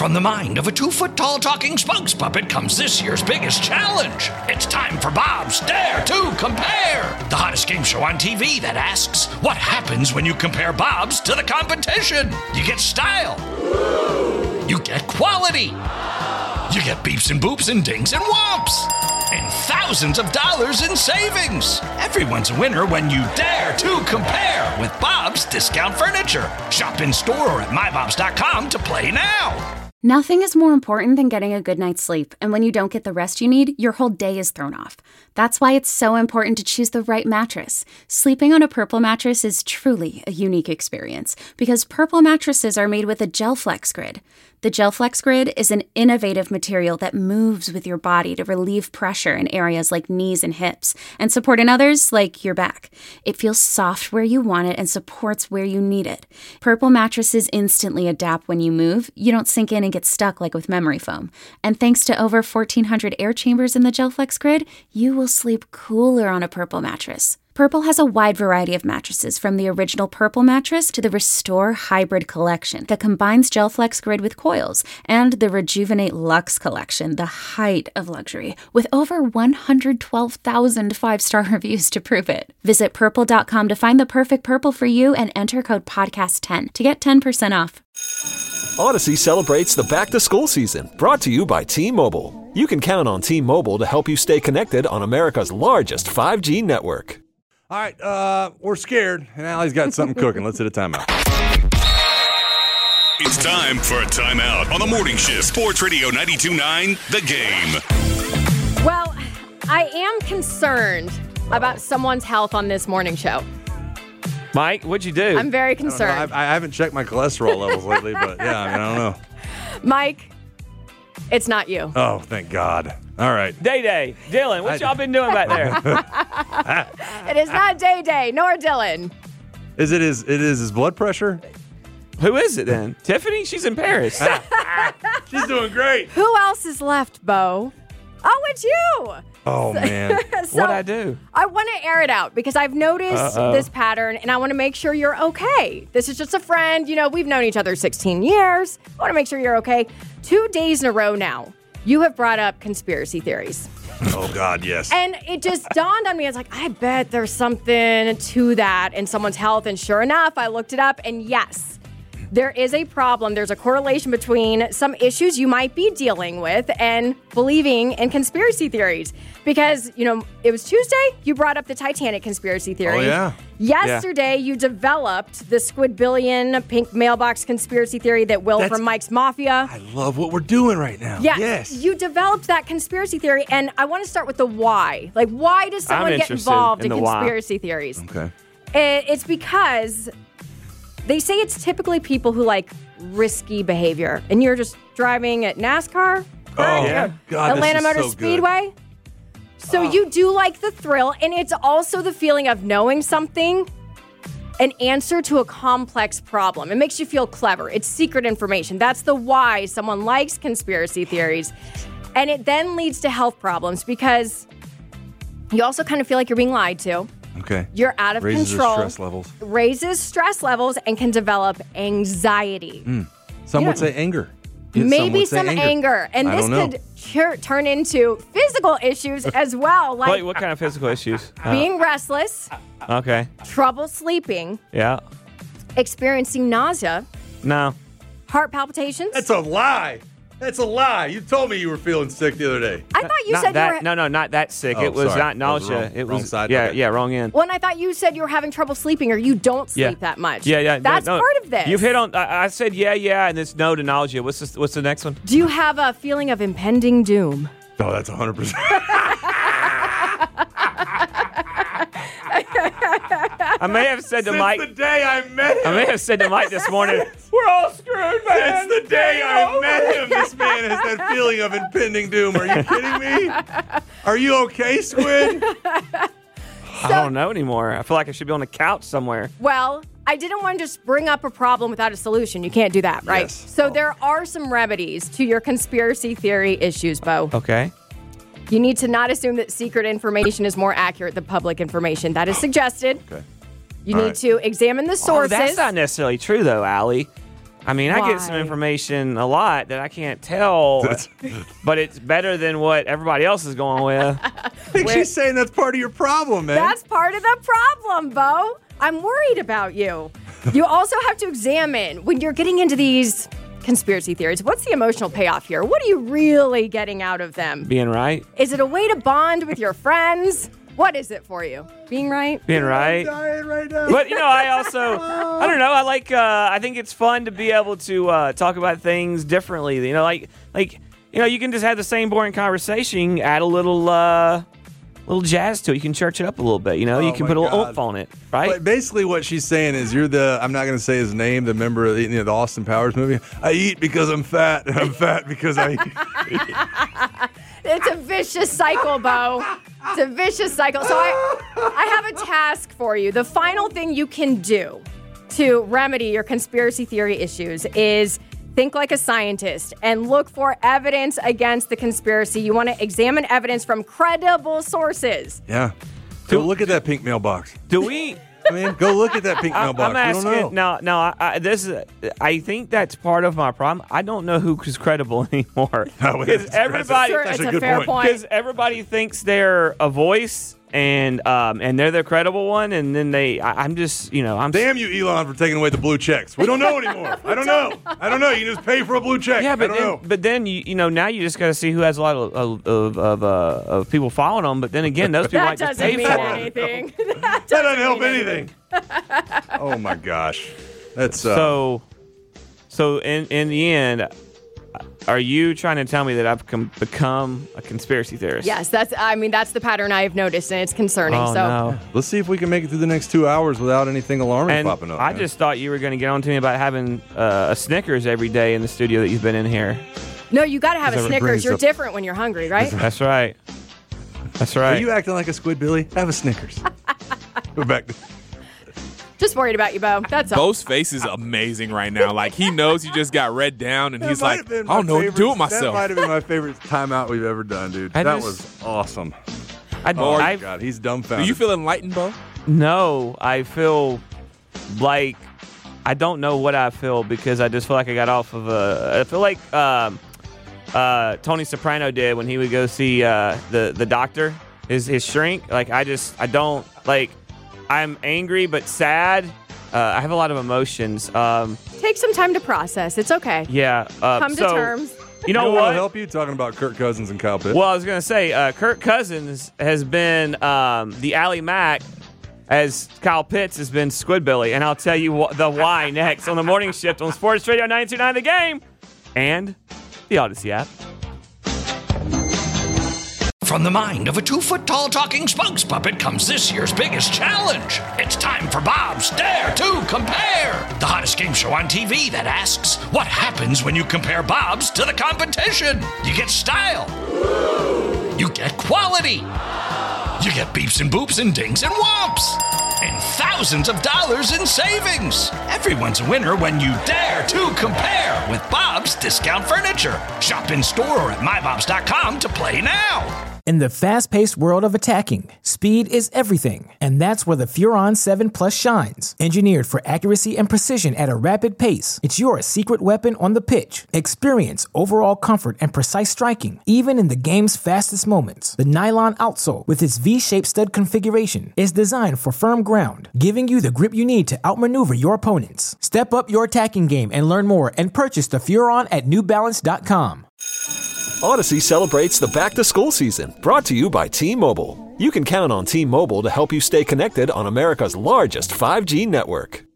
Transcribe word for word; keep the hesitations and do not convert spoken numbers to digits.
From the mind of a two-foot-tall talking spokes puppet comes this year's biggest challenge. It's time for Bob's Dare to Compare, the hottest game show on T V that asks, what happens when you compare Bobs to the competition? You get style. You get quality. You get beeps and boops and dings and whomps. And thousands of dollars in savings. Everyone's a winner when you dare to compare with Bob's Discount Furniture. Shop in store or at my bobs dot com to play now. Nothing is more important than getting a good night's sleep, and when you don't get the rest you need, your whole day is thrown off. That's why it's so important to choose the right mattress. Sleeping on a Purple mattress is truly a unique experience, because Purple mattresses are made with a GelFlex Grid. The GelFlex Grid is an innovative material that moves with your body to relieve pressure in areas like knees and hips, and support in others like your back. It feels soft where you want it and supports where you need it. Purple mattresses instantly adapt when you move. You don't sink in and get stuck like with memory foam. And thanks to over fourteen hundred air chambers in the GelFlex Grid, you will sleep cooler on a Purple mattress. Purple has a wide variety of mattresses, from the original Purple mattress to the Restore Hybrid collection that combines GelFlex Grid with coils, and the Rejuvenate Luxe collection, the height of luxury, with over one hundred twelve thousand five-star reviews to prove it. Visit purple dot com to find the perfect Purple for you and enter code podcast ten to get ten percent off. Odyssey celebrates the back-to-school season, brought to you by T-Mobile. You can count on T-Mobile to help you stay connected on America's largest five G network. All right, uh, we're scared, and Allie's got something cooking. Let's hit a timeout. It's time for a timeout on the morning shift. Sports Radio ninety-two point nine, The Game. Well, I am concerned about someone's health on this morning show. Mike, what'd you do? I'm very concerned. I, I haven't checked my cholesterol levels lately, but yeah, I mean, I don't know. Mike, it's not you. Oh, thank God. All right. Day Day. Dylan, what y'all been doing back there? It is not Day Day, nor Dylan. Is it his, it is his blood pressure? Who is it then? Tiffany? She's in Paris. She's doing great. Who else is left, Bo? Oh, it's you. Oh, man. So, What'd I do? I want to air it out because I've noticed Uh-oh. this pattern, and I want to make sure you're okay. This is just a friend. You know, we've known each other sixteen years. I want to make sure you're okay. Two days in a row now, you have brought up conspiracy theories. Oh, God, yes. And it just dawned on me. I was like, I bet there's something to that in someone's health. And sure enough, I looked it up, and yes, there is a problem. There's a correlation between some issues you might be dealing with and believing in conspiracy theories. Because, you know, it was Tuesday, you brought up the Titanic conspiracy theory. Oh, yeah. Yesterday, you developed the Squidbillion pink mailbox conspiracy theory that Will That's- from Mike's Mafia. I love what we're doing right now. Yeah, Yes. you developed that conspiracy theory, and I want to start with the why. Like, why does someone get interested involved in in, the why. conspiracy theories? Okay. It, it's because they say it's typically people who like risky behavior, and you're just driving at NASCAR, Oh, right? God, this Atlanta is Motor so good. Speedway. So you do like the thrill, and it's also the feeling of knowing something, an answer to a complex problem. It makes you feel clever. It's secret information. That's the why someone likes conspiracy theories. And it then leads to health problems because you also kind of feel like you're being lied to. Okay. You're out of Raises control. Raises stress levels. Raises stress levels and can develop anxiety. Mm. Some Yeah. would say anger. Yeah, Maybe would say some anger. And I this don't know. could tur- turn into physical issues as well, like Wait, what kind of physical issues? Uh, being restless, okay. trouble sleeping, Yeah. experiencing nausea, No. heart palpitations. That's a lie. That's a lie. You told me you were feeling sick the other day. I thought you not said that, you were. No, no, not that sick. Oh, it was sorry. not That was nausea. wrong. It Wrong was side. Yeah, Okay. yeah, wrong end. Well, and I thought you said you were having trouble sleeping, or you don't sleep Yeah. that much. Yeah, yeah. That's no, no. part of this. You've hit on. I, I said yeah, yeah, and it's no to nausea. What's this, What's the next one? Do you have a feeling of impending doom? Oh, that's one hundred percent. I may have said to Since Mike. the day I met him. I may have said to Mike this morning, we're all screwed, man. Since the day I met him, this man has that feeling of impending doom. Are you kidding me? Are you okay, Squid? I don't know anymore. I feel like I should be on the couch somewhere. Well, I didn't want to just bring up a problem without a solution. You can't do that, right? Yes. So there are some remedies to your conspiracy theory issues, Bo. Okay. You need to not assume that secret information is more accurate than public information. That is suggested. Okay. You All need right. to examine the Oh, sources. that's not necessarily true, though, Allie. I mean, I get some Why? information a lot that I can't tell, but it's better than what everybody else is going with. I think she's saying that's part of your problem, man. That's part of the problem, Bo. I'm worried about you. You also have to examine when you're getting into these conspiracy theories. What's the emotional payoff here? What are you really getting out of them? Being right. Is it a way to bond with your friends? What is it for you? Being right? Being right. I'm dying right now. But, you know, I also, I don't know, I like, uh, I think it's fun to be able to uh, talk about things differently. You know, like, like, you know, you can just have the same boring conversation, add a little, uh, little jazz to it. You can church it up a little bit, you know? Oh, you can my put a little God. oomph on it, right? But basically what she's saying is you're the, I'm not going to say his name, the member of the, you know, the Austin Powers movie. I eat because I'm fat, and I'm fat because I eat. It's a vicious cycle, Bo. It's a vicious cycle. So I, I have a task for you. The final thing you can do to remedy your conspiracy theory issues is think like a scientist and look for evidence against the conspiracy. You want to examine evidence from credible sources. Yeah. Go look at that pink mailbox. Do we... I mean, go look at that pink I, mailbox. I'm asking, we don't know. now, now, I, I, this is, I think that's part of my problem. I don't know who is credible anymore. No, Because that's- everybody, Sure, That's it's a a good fair point. point. because everybody thinks they're a voice and um and they're the credible one, and then they, I, I'm just, you know, I'm Damn you, Elon, for taking away the blue checks. We don't know anymore. I don't know. I don't know. You can just pay for a blue check. Yeah, but I don't then, know. but then you you know now you just got to see who has a lot of of of, of, uh, of people following them. But then again, those people That might just doesn't pay mean for 'em. anything. that That doesn't help anything. Oh my gosh, that's uh, So, so in in the end, are you trying to tell me that I've com- become a conspiracy theorist? Yes, that's. I mean, that's the pattern I've noticed, and it's concerning. Oh so no. Let's see if we can make it through the next two hours without anything alarming And popping up. I man. just thought you were going to get on to me about having uh, a Snickers every day in the studio that you've been in here. no, you got to have a Because it Snickers. brings You're up- different when you're hungry, right? That's right. That's Are right. you acting like a squid, Billy? Have a Snickers. Go back. To- Just worried about you, Bo. That's all. Bo's face is amazing right now. Like, he knows he just got read down, and That he's might like, have I been my don't know what to do with favorite- That myself. might have been my favorite timeout we've ever done, dude. I that just- was awesome. I, Oh my I, God, he's Do dumbfounded. you feel enlightened, Bo? no, I feel like I don't know what I feel because I just feel like I got off of a. I feel like um, uh, Tony Soprano did when he would go see uh, the the doctor, his his shrink. Like I just I don't like. I'm angry but sad. Uh, I have a lot of emotions. Um, Take some time to process. It's okay. yeah. Uh, Come to so, terms. You know You know what? what'll help you talking about Kirk Cousins and Kyle Pitts? Well, I was going to say, uh, Kirk Cousins has been um, the Ally Mac as Kyle Pitts has been Squidbilly. And I'll tell you wh- the why next on the morning shift on Sports Radio ninety-two point nine The Game and the Odyssey app. From the mind of a two-foot-tall talking spokes puppet comes this year's biggest challenge. It's time for Bob's Dare to Compare, the hottest game show on T V that asks, what happens when you compare Bob's to the competition? You get style. You get quality. You get beeps and boops and dings and whomps. And thousands of dollars in savings. Everyone's a winner when you dare to compare with Bob's Discount Furniture. Shop in store or at my bobs dot com to play now. In the fast-paced world of attacking, speed is everything, and that's where the Furon seven Plus shines. Engineered for accuracy and precision at a rapid pace, it's your secret weapon on the pitch. Experience overall comfort and precise striking, even in the game's fastest moments. The nylon outsole, with its V-shaped stud configuration, is designed for firm ground, giving you the grip you need to outmaneuver your opponents. Step up your attacking game and learn more and purchase the Furon at new balance dot com. Odyssey celebrates the back-to-school season, brought to you by T-Mobile. You can count on T-Mobile to help you stay connected on America's largest five G network.